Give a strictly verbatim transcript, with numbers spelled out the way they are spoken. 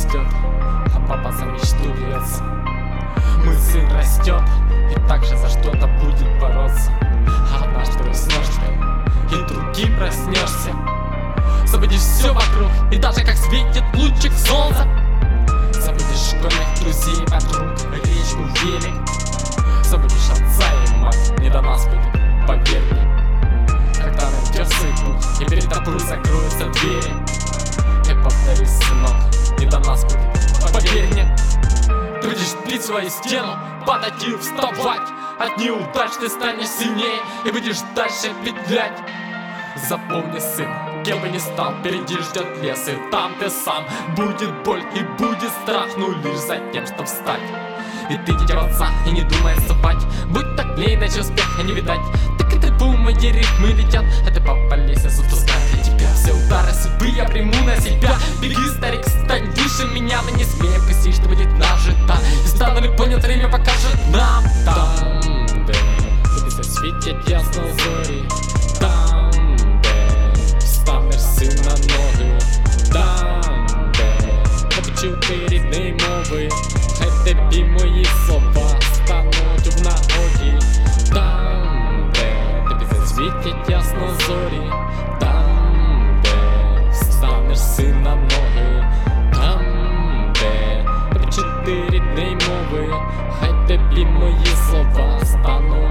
растет, а папа за мечту бьется. Мой сын растет и также за что-то будет бороться. А однажды уснешь ты и другим проснешься. Забудешь все вокруг, и даже как светит лучик солнца. Забудешь школьных друзей, подруг, речку, велик. Забудешь отца и мать, не до нас будет, поверь мне. Когда найдешь свой путь, и перед тобой закроются двери, я повторюсь, сынок, не до нас будет, поверь мне. Ты будешь бить свою стену, падать и вставать. От неудач ты станешь сильнее и будешь дальше петлять. Запомни, сын, кем бы ни стал, впереди ждет лес, и там ты сам. Будет боль и будет страх, но лишь за тем, что встать. И ты дитя отца, и не думай отступать. Будь так лей, иначе успеха не видать. Так это бум, эти ритмы летят, а ты по лестнице спускать. Для тебя все удары судьбы я приму на себя. Беги, старик, стань выше меня, но не смей опустить, что будет нажито. И стану ли понят, время покажет нам. Там, где тебе светят ясно зори, там, где встанеш сын на ноги, там, де почув ти рідний мови. Хай тобі мої слова стануть в нагоді. Там, де тобі засвітять ясно зорі, там, де встанеш син на ноги, там, де почув ти рідний мови. Хай тобі мої слова стануть